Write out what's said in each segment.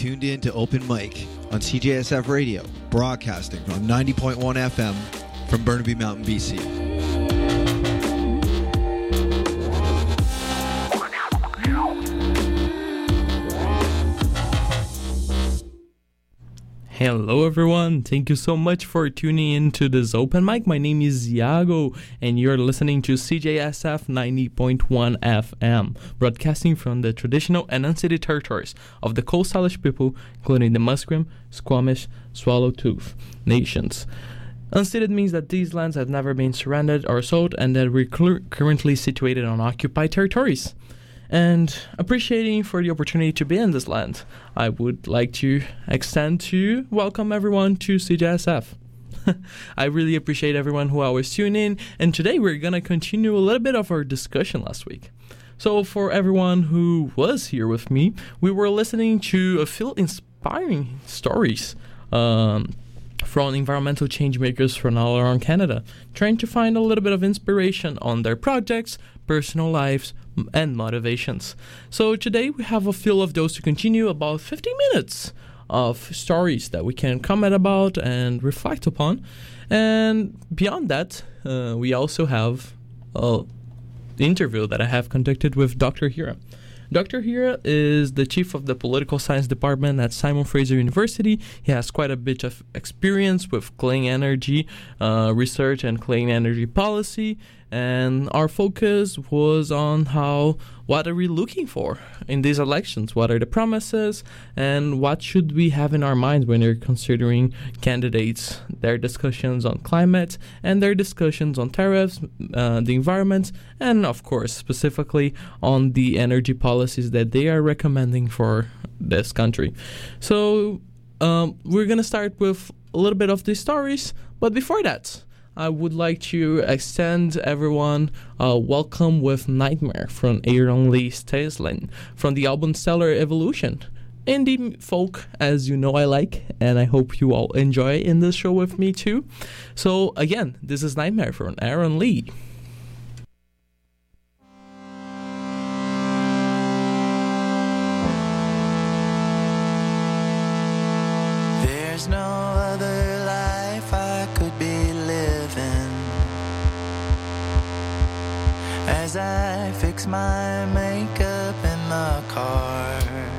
Tuned in to Open Mic on CJSF Radio, broadcasting on 90.1 FM from Burnaby Mountain, BC. Hello everyone, thank you so much for tuning in to this Open Mic. My name is Iago and you're listening to CJSF 90.1 FM, broadcasting from the traditional and unceded territories of the Coast Salish people, including the Musqueam, Squamish, Swallowtooth nations. Unceded means that these lands have never been surrendered or sold and that we're currently situated on occupied territories. And appreciating for the opportunity to be in this land, I would like to extend to welcome everyone to CJSF. I really appreciate everyone who always tune in, and today we're going to continue a little bit of our discussion last week. So for everyone who was here with me, we were listening to a few inspiring stories from environmental change makers from all around Canada, trying to find a little bit of inspiration on their projects, personal lives, and motivations. So today we have a few of those to continue, about 15 minutes of stories that we can comment about and reflect upon. And beyond that, we also have the interview that I have conducted with Dr. Hira. Dr. Hira is the chief of the political science department at Simon Fraser University. He has quite a bit of experience with clean energy research and clean energy policy. And our focus was on what are we looking for in these elections? What are the promises? And what should we have in our minds when we're considering candidates, their discussions on climate and their discussions on tariffs, the environment, and of course, specifically on the energy policies that they are recommending for this country. So we're going to start with a little bit of these stories. But before that, I would like to extend everyone welcome with Nightmare from Aaron Lee Staislin from the album Stellar Evolution. Indie folk, as you know I like, and I hope you all enjoy in this show with me too. So again, this is Nightmare from Aaron Lee. There's no other life I could be living as I fix my makeup in the car.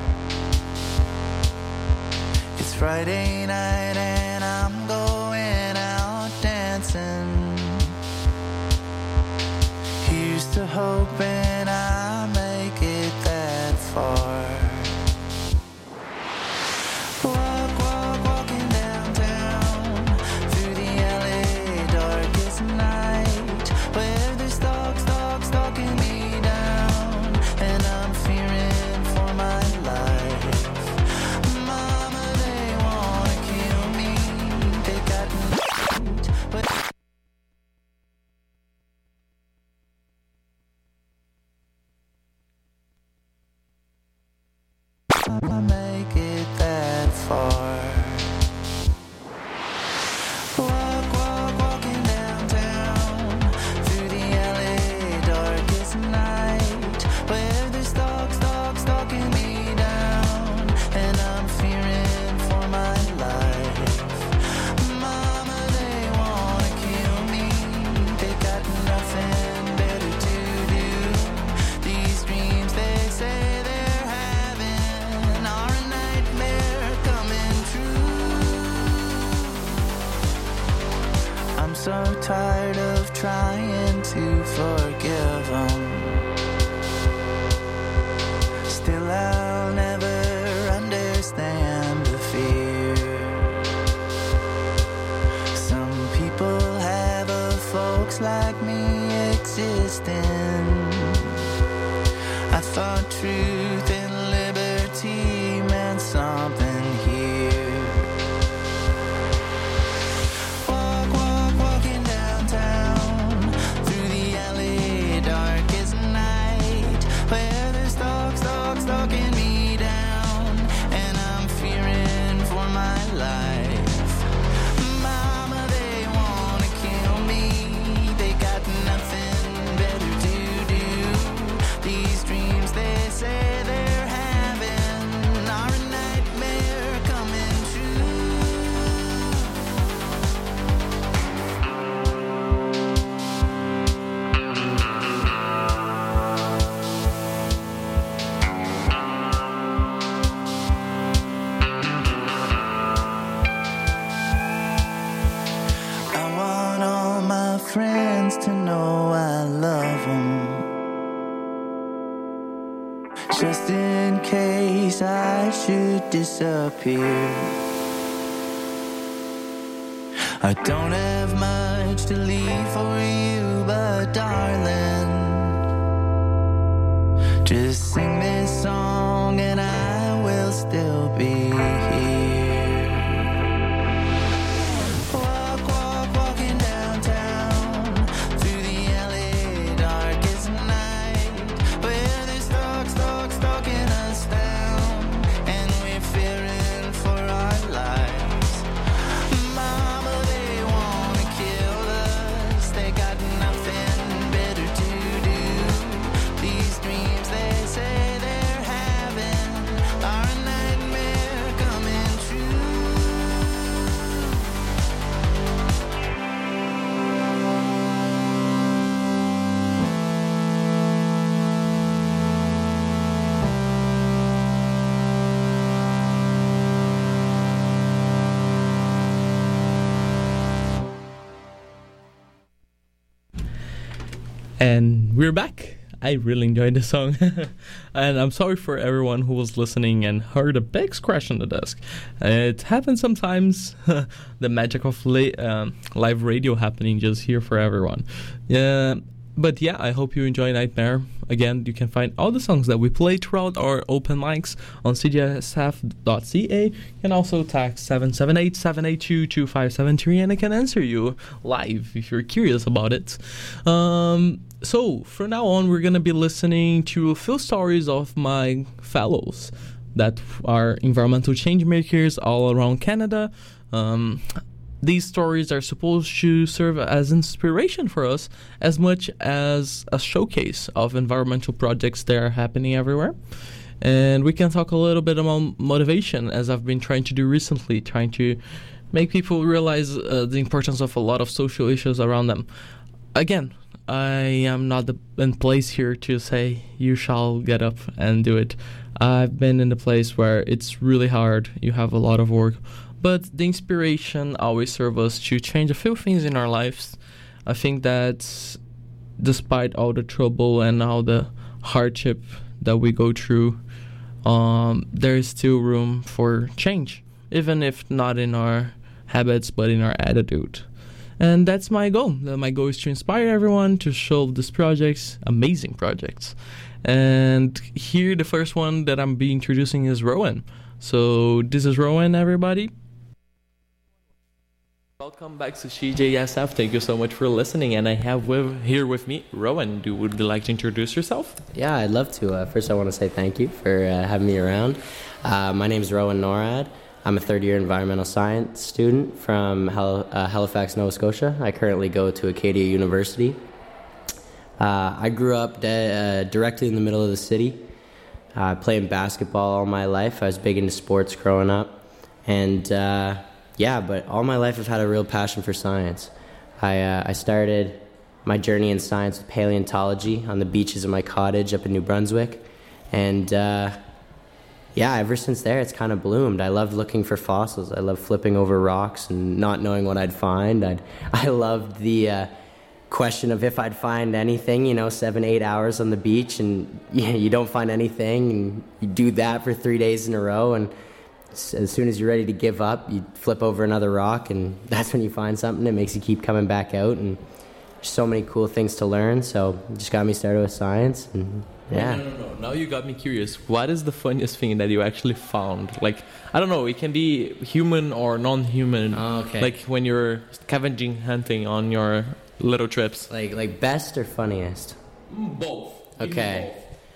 It's Friday night and I'm going out dancing. Here's to hoping I make it that far. Walking downtown through the alley, darkest night, where the stalking me down, and I'm fearing for my life. Mama, they wanna kill me, they got me. I make it that far. Walking downtown through the alley, darkest night, where the stalking me down, and I'm fearing for my life. Mama, they wanna kill me, they got nothing better to do. These dreams they say they're having are a nightmare coming true. I'm so tired of trying to forgive them. Still I'll never understand the fear. Some people have a folks like me existing. I thought truth and liberty meant something here. Walking downtown through the alley, darkest night, where the stalking me down, and I'm fearing for my life. Mama, they wanna kill me, they got nothing better to do. These dreams they say they're disappear. I don't have much to leave for you, but darling, just sing this song and I will still be here. Walking downtown through the LA darkest night, where they're stuck in us down, and we're fearing for our lives. Mama, they wanna kill us, they got nothing better to do. These dreams they say they're having are a nightmare coming true. And we're back. I really enjoyed the song. And I'm sorry for everyone who was listening and heard a big scratch on the desk. It happens sometimes. The magic of live radio happening just here for everyone. But yeah, I hope you enjoy Nightmare. Again, you can find all the songs that we play throughout our open mics on cjsf.ca. You can also text 778-782-2573 and I can answer you live if you're curious about it. So, from now on, we're going to be listening to a few stories of my fellows that are environmental change makers all around Canada. These stories are supposed to serve as inspiration for us as much as a showcase of environmental projects that are happening everywhere. And we can talk a little bit about motivation, as I've been trying to do recently, trying to make people realize the importance of a lot of social issues around them. Again, I am not in place here to say you shall get up and do it. I've been in a place where it's really hard. You have a lot of work. But the inspiration always serves us to change a few things in our lives. I think that despite all the trouble and all the hardship that we go through, there is still room for change, even if not in our habits, but in our attitude. And that's my goal. My goal is to inspire everyone to show these projects, amazing projects. And here, the first one that I'm be introducing is Rowan. So this is Rowan, everybody. Welcome back to CJSF. Thank you so much for listening. And I have here with me Rowan. Would you like to introduce yourself? Yeah, I'd love to. First, I want to say thank you for having me around. My name is Rowan Norad. I'm a third-year environmental science student from Halifax, Nova Scotia. I currently go to Acadia University. I grew up directly in the middle of the city, playing basketball all my life. I was big into sports growing up. And but all my life I've had a real passion for science. I started my journey in science with paleontology on the beaches of my cottage up in New Brunswick. And ever since there, it's kind of bloomed. I loved looking for fossils. I loved flipping over rocks and not knowing what I'd find. I loved the question of if I'd find anything, 7-8 hours on the beach, and you don't find anything, and you do that for 3 days in a row, and as soon as you're ready to give up, you flip over another rock, and that's when you find something. It makes you keep coming back out, and there's so many cool things to learn. So it just got me started with science, and yeah. No. Now you got me curious. What is the funniest thing that you actually found? Like, I don't know, it can be human or non-human. Oh, okay. Like when you're scavenging hunting on your little trips. Like best or funniest? Both. Okay.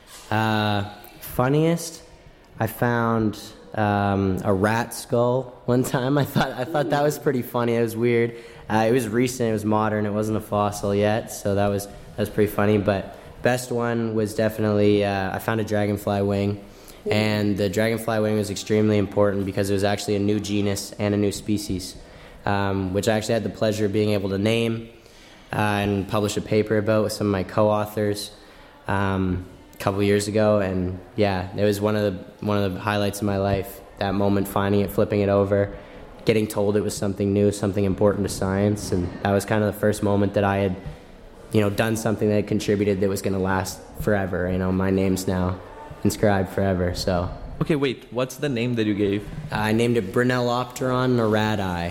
Funniest, I found a rat skull one time. I thought that was pretty funny. It was weird. It was recent. It was modern. It wasn't a fossil yet, so that was pretty funny. But best one was definitely I found a dragonfly wing, and the dragonfly wing was extremely important because it was actually a new genus and a new species, which I actually had the pleasure of being able to name and publish a paper about with some of my co-authors. A couple years ago, and yeah, it was one of the highlights of my life. That moment, finding it, flipping it over, getting told it was something new, something important to science, and that was kind of the first moment that I had, done something that had contributed that was going to last forever. My name's now inscribed forever. So Okay, wait. What's the name that you gave? I named it Brunellopteron noradi.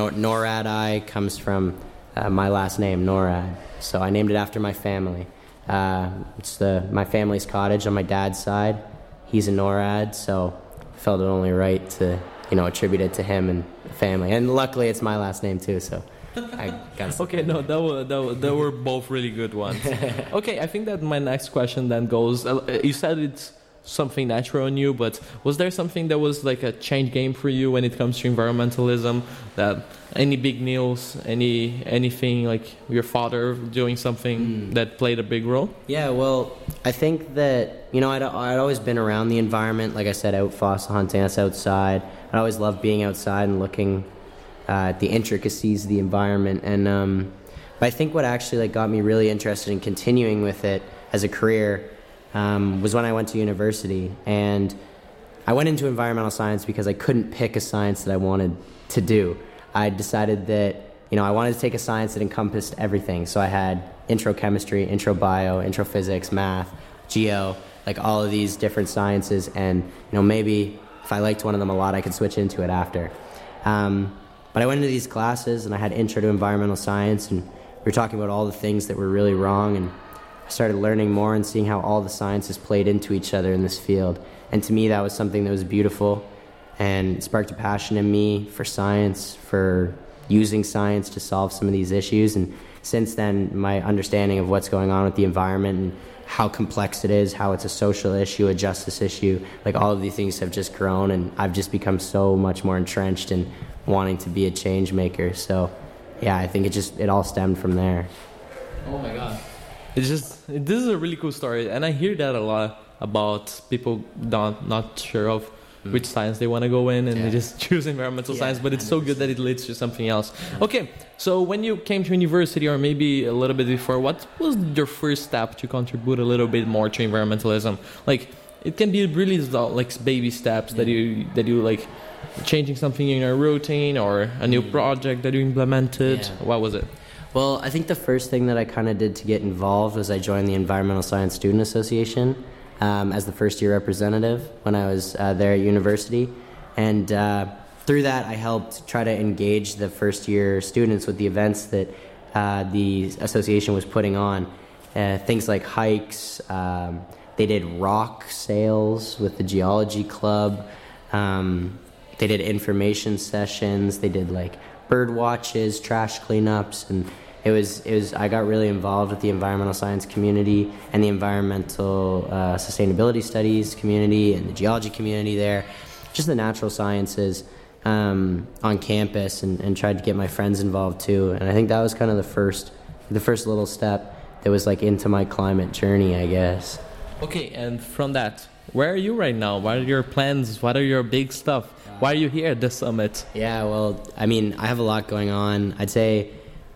Noradi comes from my last name, Norad. So I named it after my family. It's my family's cottage on my dad's side. He's a Norad, so I felt it only right to, attribute it to him and the family. And luckily, it's my last name too, so I got. Okay, no, that were both really good ones. Okay, I think that my next question then goes. You said it's something natural in you, but was there something that was like a change game for you when it comes to environmentalism? That any big news, anything like your father doing something that played a big role? Yeah, well, I think that I'd always been around the environment. Like I said, out fossil hunting, that's outside. I always loved being outside and looking at the intricacies of the environment. And but I think what actually got me really interested in continuing with it as a career was when I went to university. And I went into environmental science because I couldn't pick a science that I wanted to do. I decided that, I wanted to take a science that encompassed everything. So I had intro chemistry, intro bio, intro physics, math, geo, like all of these different sciences. And, maybe if I liked one of them a lot, I could switch into it after. But I went into these classes and I had intro to environmental science, and we were talking about all the things that were really wrong, and I started learning more and seeing how all the sciences played into each other in this field. And to me, that was something that was beautiful and sparked a passion in me for science, for using science to solve some of these issues. And since then, my understanding of what's going on with the environment and how complex it is, how it's a social issue, a justice issue, like all of these things have just grown, and I've just become so much more entrenched in wanting to be a change maker. So yeah, I think it all stemmed from there. Oh my God. This is a really cool story, and I hear that a lot about people not sure of which science they want to go in, and they just choose environmental science, but it's so good that it leads to something else. Okay, so when you came to university, or maybe a little bit before, what was your first step to contribute a little bit more to environmentalism? Like, it can be really like baby steps that you like, changing something in your routine or a new project that you implemented. Yeah. What was it? Well, I think the first thing that I kind of did to get involved was I joined the Environmental Science Student Association as the first-year representative when I was there at university. And through that, I helped try to engage the first-year students with the events that the association was putting on. Things like hikes. They did rock sales with the geology club. They did information sessions. They did like bird watches, trash cleanups, and it was. I got really involved with the environmental science community and the environmental sustainability studies community and the geology community there, just the natural sciences on campus, and tried to get my friends involved too. And I think that was kind of the first little step that was like into my climate journey, I guess. Okay, and from that, where are you right now? What are your plans? What are your big stuff? Why are you here at the summit? Yeah, well, I mean, I have a lot going on. I'd say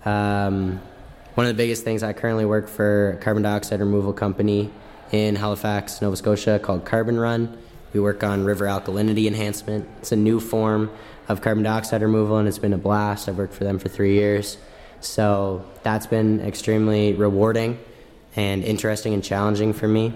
one of the biggest things, I currently work for a carbon dioxide removal company in Halifax, Nova Scotia called Carbon Run. We work on river alkalinity enhancement. It's a new form of carbon dioxide removal, and it's been a blast. I've worked for them for 3 years. So that's been extremely rewarding and interesting and challenging for me.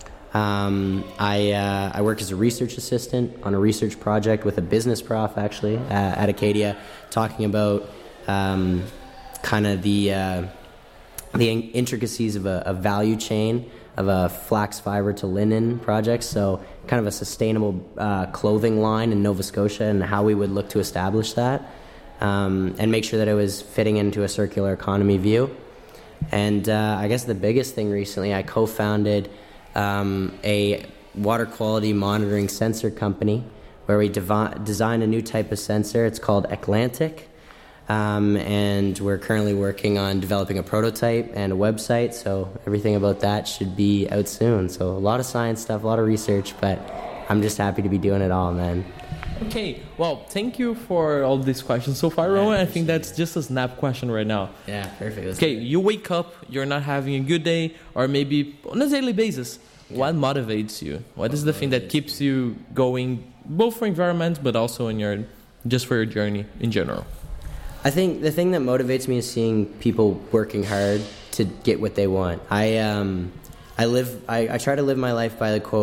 I work as a research assistant on a research project with a business prof, actually, at Acadia, talking about kind of the intricacies of a value chain of a flax fiber to linen project. So kind of a sustainable clothing line in Nova Scotia, and how we would look to establish that and make sure that it was fitting into a circular economy view. And I guess the biggest thing recently, I co-founded a water quality monitoring sensor company where we designed a new type of sensor. It's called Atlantic, and we're currently working on developing a prototype and a website, so everything about that should be out soon. So a lot of science stuff, a lot of research, but I'm just happy to be doing it all, man. Okay, well, thank you for all these questions so far, Rowan. I think that's just a snap question right now. Yeah, perfect. Okay, you wake up, you're not having a good day, or maybe on a daily basis. What motivates you? What is the thing that keeps you going, both for environment, but also just for your journey in general? I think the thing that motivates me is seeing people working hard to get what they want. I try to live my life by the quote,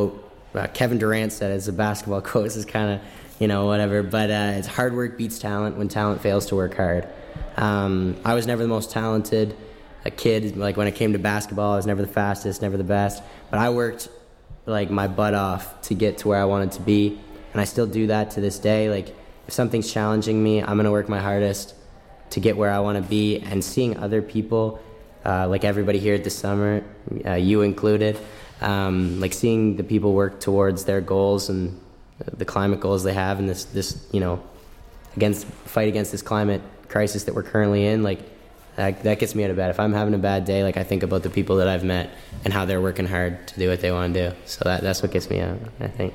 Kevin Durant said, it's a basketball quote. This is kind of, whatever. But it's hard work beats talent when talent fails to work hard. I was never the most talented kid. Like when it came to basketball, I was never the fastest, never the best. But I worked like my butt off to get to where I wanted to be. And I still do that to this day. Like if something's challenging me, I'm going to work my hardest to get where I want to be. And seeing other people, like everybody here this summer, you included, like seeing the people work towards their goals and the climate goals they have, and this fight against this climate crisis that we're currently in, like that gets me out of bed. If I'm having a bad day, like I think about the people that I've met and how they're working hard to do what they want to do. So that's what gets me out, I think.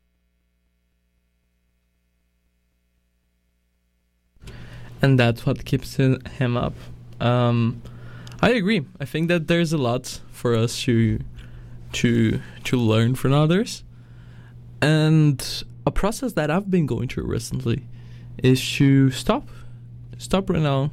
And that's what keeps him up. I agree. I think that there's a lot for us to learn from others. And a process that I've been going through recently is to stop right now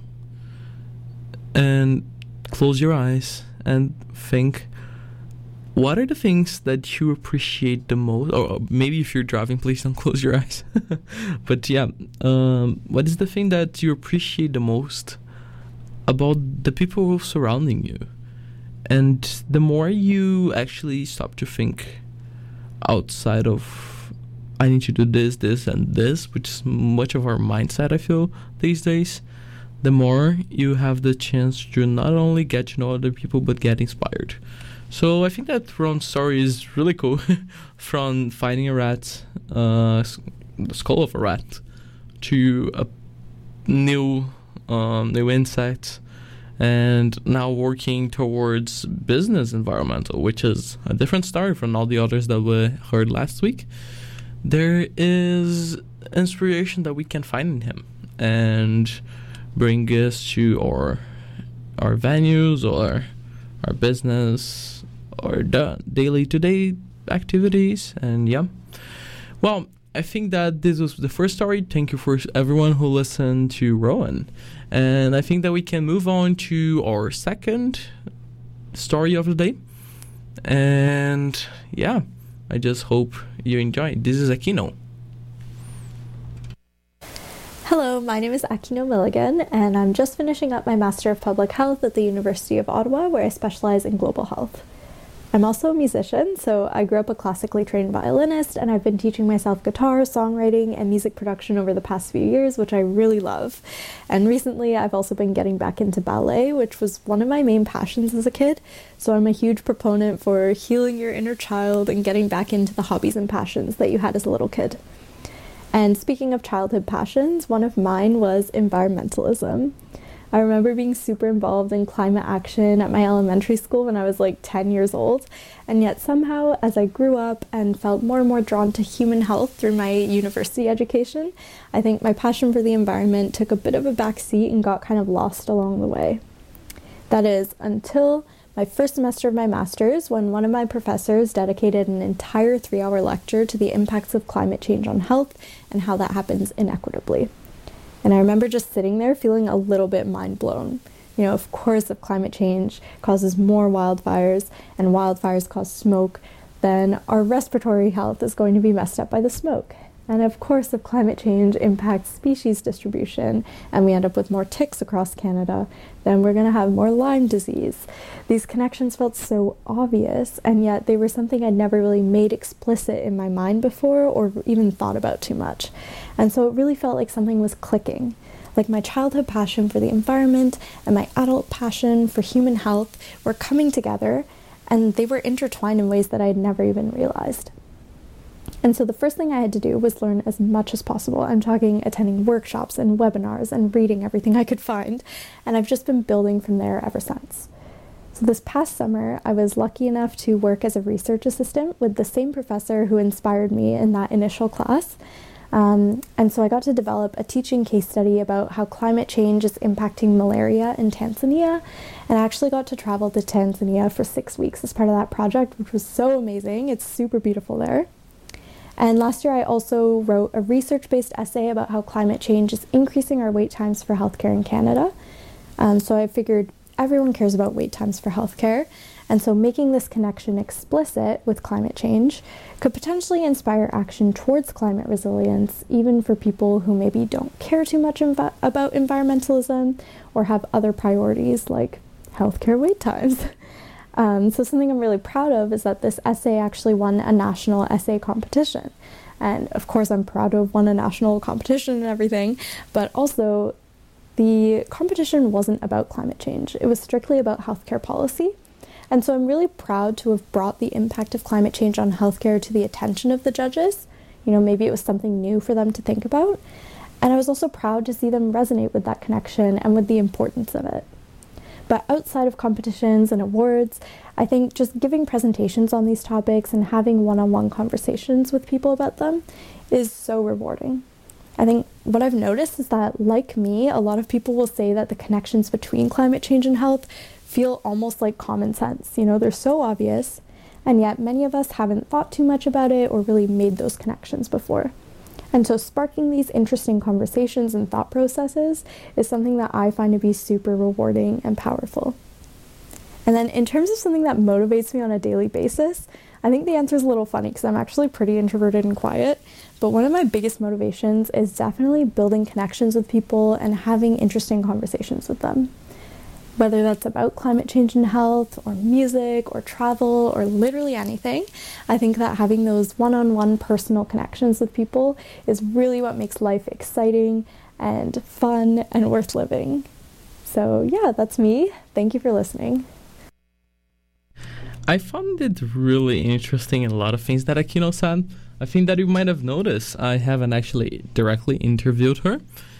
and close your eyes and think, what are the things that you appreciate the most? Or maybe if you're driving, please don't close your eyes. But yeah, what is the thing that you appreciate the most about the people surrounding you? And the more you actually stop to think outside of, I need to do this, this, and this, which is much of our mindset, I feel, these days, the more you have the chance to not only get to know other people, but get inspired. So I think that Ron's story is really cool. From finding a rat, the skull of a rat, to a new insect, and now working towards business environmental, which is a different story from all the others that we heard last week. There is inspiration that we can find in him and bring us to our venues or our business or the day-to-day activities. And yeah, well, I think that this was the first story. Thank you for everyone who listened to Rowan. And I think that we can move on to our second story of the day. And yeah, I just hope you enjoy. This is Aquino. Hello, my name is Aquino Milligan, and I'm just finishing up my Master of Public Health at the University of Ottawa, where I specialize in global health. I'm also a musician, so I grew up a classically trained violinist, and I've been teaching myself guitar, songwriting, and music production over the past few years, which I really love. And recently, I've also been getting back into ballet, which was one of my main passions as a kid, so I'm a huge proponent for healing your inner child and getting back into the hobbies and passions that you had as a little kid. And speaking of childhood passions, one of mine was environmentalism. I remember being super involved in climate action at my elementary school when I was like 10 years old, and yet somehow as I grew up and felt more and more drawn to human health through my university education, I think my passion for the environment took a bit of a back seat and got kind of lost along the way. That is, until my first semester of my master's, when one of my professors dedicated an entire 3-hour lecture to the impacts of climate change on health and how that happens inequitably. And I remember just sitting there feeling a little bit mind blown. Of course, if climate change causes more wildfires and wildfires cause smoke, then our respiratory health is going to be messed up by the smoke. And of course, if climate change impacts species distribution and we end up with more ticks across Canada, then we're going to have more Lyme disease. These connections felt so obvious, and yet they were something I'd never really made explicit in my mind before or even thought about too much. And so it really felt like something was clicking. Like my childhood passion for the environment and my adult passion for human health were coming together, and they were intertwined in ways that I had never even realized. And so the first thing I had to do was learn as much as possible. I'm talking attending workshops and webinars and reading everything I could find, and I've just been building from there ever since. So this past summer, I was lucky enough to work as a research assistant with the same professor who inspired me in that initial class. And so I got to develop a teaching case study about how climate change is impacting malaria in Tanzania. And I actually got to travel to Tanzania for 6 weeks as part of that project, which was so amazing. It's super beautiful there. And last year I also wrote a research-based essay about how climate change is increasing our wait times for healthcare in Canada. So I figured everyone cares about wait times for healthcare, and so making this connection explicit with climate change could potentially inspire action towards climate resilience, even for people who maybe don't care too much about environmentalism or have other priorities like healthcare wait times. So something I'm really proud of is that this essay actually won a national essay competition. And of course, I'm proud to have won a national competition and everything, but also the competition wasn't about climate change. It was strictly about healthcare policy. And so I'm really proud to have brought the impact of climate change on healthcare to the attention of the judges. You know, maybe it was something new for them to think about. And I was also proud to see them resonate with that connection and with the importance of it. But outside of competitions and awards, I think just giving presentations on these topics and having one-on-one conversations with people about them is so rewarding. I think what I've noticed is that, like me, a lot of people will say that the connections between climate change and health feel almost like common sense. You know, they're so obvious, and yet many of us haven't thought too much about it or really made those connections before. And so sparking these interesting conversations and thought processes is something that I find to be super rewarding and powerful. And then in terms of something that motivates me on a daily basis, I think the answer is a little funny because I'm actually pretty introverted and quiet, but one of my biggest motivations is definitely building connections with people and having interesting conversations with them. Whether that's about climate change and health, or music, or travel, or literally anything, I think that having those one-on-one personal connections with people is really what makes life exciting and fun and worth living. So yeah, that's me. Thank you for listening. I found it really interesting in a lot of things that Aquino said. I think that you might have noticed I haven't actually directly interviewed her,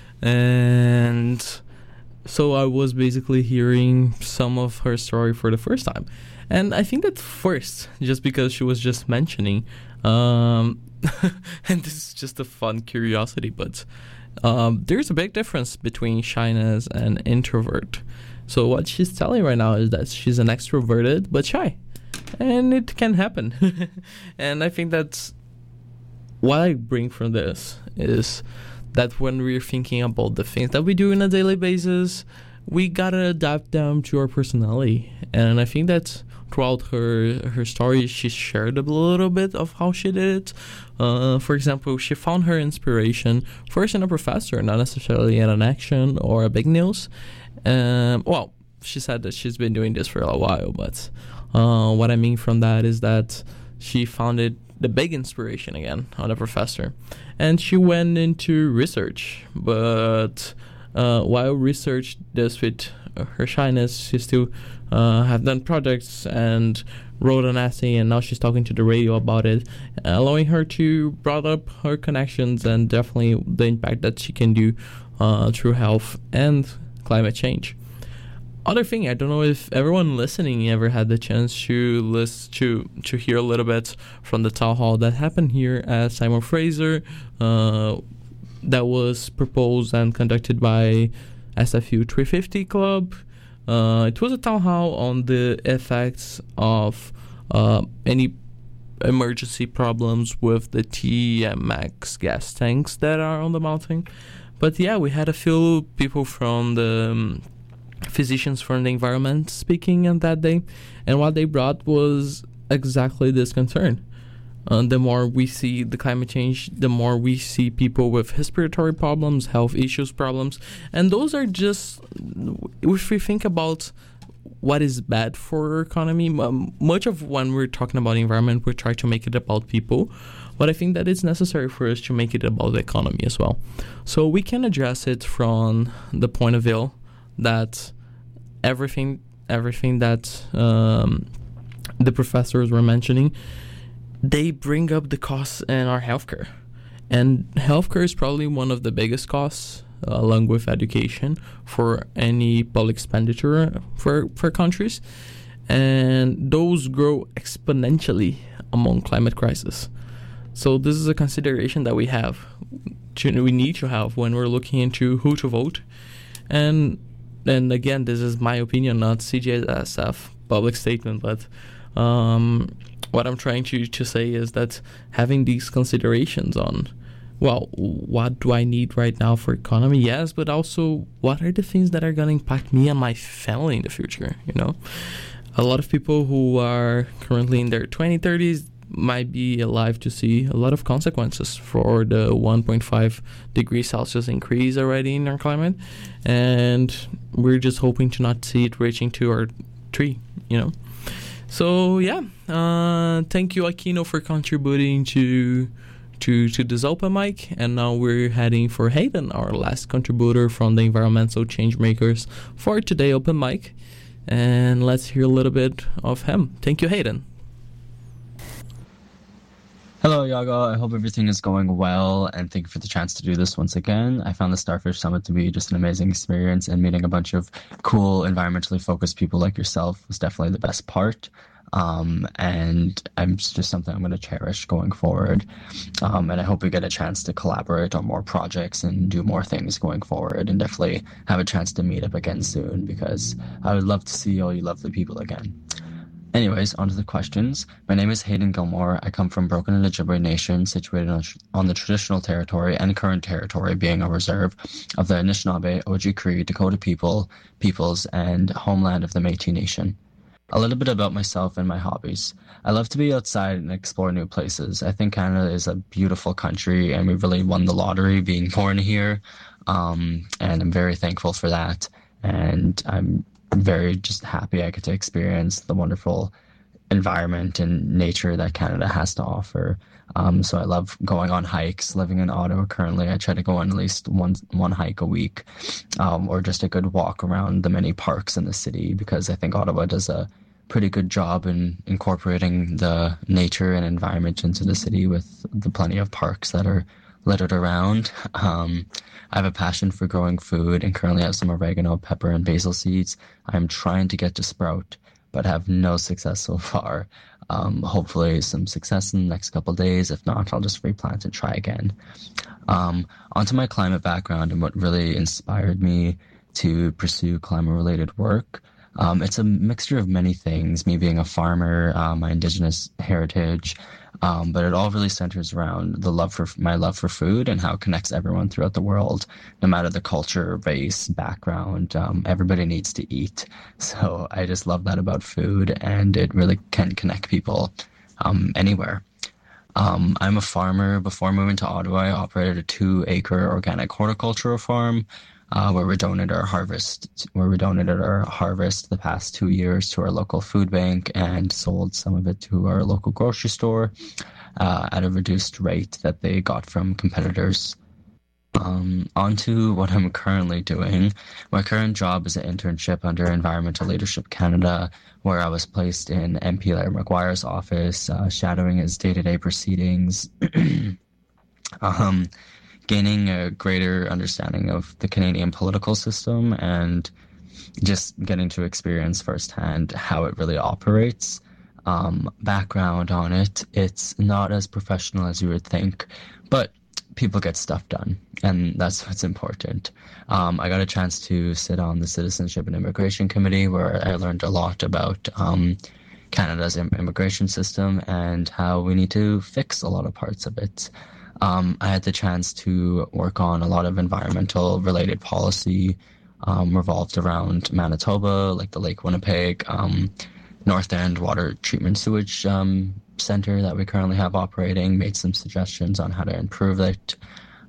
and so I was basically hearing some of her story for the first time. And I think that first, just because she was just mentioning, and this is just a fun curiosity, but there's a big difference between shyness and introvert. So what she's telling right now is that she's an extroverted but shy. And it can happen. And I think that's what I bring from this is that when we're thinking about the things that we do on a daily basis, we gotta adapt them to our personality. And I think that throughout her story, she shared a little bit of how she did it. For example, she found her inspiration first in a professor, not necessarily in an action or a big news. Well, she said that she's been doing this for a while, but what I mean from that is that she found it the big inspiration again on a professor, and she went into research. But while research does with her shyness, she still have done projects and wrote an essay, and now she's talking to the radio about it, allowing her to brought up her connections and definitely the impact that she can do through health and climate change. Other thing, I don't know if everyone listening ever had the chance to hear a little bit from the town hall that happened here at Simon Fraser, that was proposed and conducted by SFU 350 Club. It was a town hall on the effects of any emergency problems with the TMX gas tanks that are on the mountain. But yeah, we had a few people from the physicians from the environment speaking on that day, and what they brought was exactly this concern. The more we see the climate change, the more we see people with respiratory problems, health issues problems, and those are just, if we think about what is bad for our economy, much of when we're talking about environment, we try to make it about people, but I think that it's necessary for us to make it about the economy as well. So we can address it from the point of view that everything that the professors were mentioning, they bring up the costs in our healthcare. And healthcare is probably one of the biggest costs, along with education, for any public expenditure for countries. And those grow exponentially among climate crisis. So this is a consideration that we need to have when we're looking into who to vote. And again, this is my opinion, not CJSF public statement, but what I'm trying to say is that having these considerations on well, what do I need right now for economy? Yes, but also what are the things that are going to impact me and my family in the future, you know? A lot of people who are currently in their 20s, 30s might be alive to see a lot of consequences for the 1.5 degrees Celsius increase already in our climate, and we're just hoping to not see it reaching 2 or 3, you know? So, yeah, thank you, Aquino, for contributing to this open mic, and now we're heading for Hayden, our last contributor from the Environmental Change Makers for today open mic, and let's hear a little bit of him. Thank you, Hayden. Hello, Yago. I hope everything is going well, and thank you for the chance to do this once again. I found the Starfish Summit to be just an amazing experience, and meeting a bunch of cool, environmentally focused people like yourself was definitely the best part. And it's just something I'm going to cherish going forward. And I hope we get a chance to collaborate on more projects and do more things going forward, and definitely have a chance to meet up again soon, because I would love to see all you lovely people again. Anyways, on to the questions. My name is Hayden Gilmore. I come from Broken and Ojibwe Nation, situated on the traditional territory and current territory being a reserve of the Anishinaabe, Oji-Cree, Dakota peoples, and homeland of the Métis Nation. A little bit about myself and my hobbies. I love to be outside and explore new places. I think Canada is a beautiful country, and we really won the lottery being born here, and I'm very thankful for that. And I'm very just happy I get to experience the wonderful environment and nature that Canada has to offer. So I love going on hikes. Living in Ottawa currently, I try to go on at least one hike a week, or just a good walk around the many parks in the city, because I think Ottawa does a pretty good job in incorporating the nature and environment into the city with the plenty of parks that are littered around. I have a passion for growing food, and currently have some oregano, pepper, and basil seeds. I'm trying to get to sprout, but have no success so far. Hopefully some success in the next couple of days. If not, I'll just replant and try again. Onto my climate background and what really inspired me to pursue climate-related work. It's a mixture of many things, me being a farmer, my Indigenous heritage, but it all really centers around my love for food and how it connects everyone throughout the world, no matter the culture, race, background. Everybody needs to eat. So I just love that about food, and it really can connect people anywhere. I'm a farmer. Before moving to Ottawa, I operated a 2-acre organic horticultural farm, where we donated our harvest the past 2 years to our local food bank, and sold some of it to our local grocery store at a reduced rate that they got from competitors. On to what I'm currently doing. My current job is an internship under Environmental Leadership Canada, where I was placed in MP Larry McGuire's office, shadowing his day-to-day proceedings, gaining a greater understanding of the Canadian political system, and just getting to experience firsthand how it really operates. Background on it, it's not as professional as you would think, but people get stuff done, and that's what's important. I got a chance to sit on the Citizenship and Immigration Committee, where I learned a lot about Canada's immigration system and how we need to fix a lot of parts of it. I had the chance to work on a lot of environmental related policy revolved around Manitoba, like the Lake Winnipeg, North End Water Treatment Sewage Center that we currently have operating, made some suggestions on how to improve it.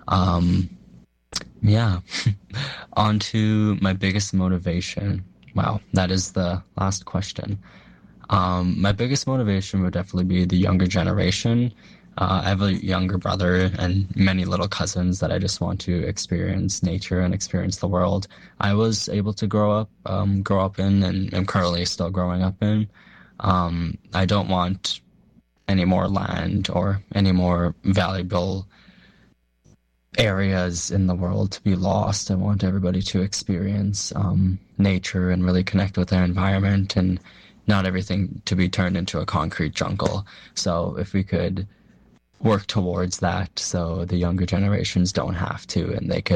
On to my biggest motivation. Wow, that is the last question. My biggest motivation would definitely be the younger generation. I have a younger brother and many little cousins that I just want to experience nature and experience the world I was able to grow up in, and am currently still growing up in. I don't want any more land or any more valuable areas in the world to be lost. I want everybody to experience nature and really connect with their environment, and not everything to be turned into a concrete jungle. So if we could work towards that, so the younger generations don't have to, and they could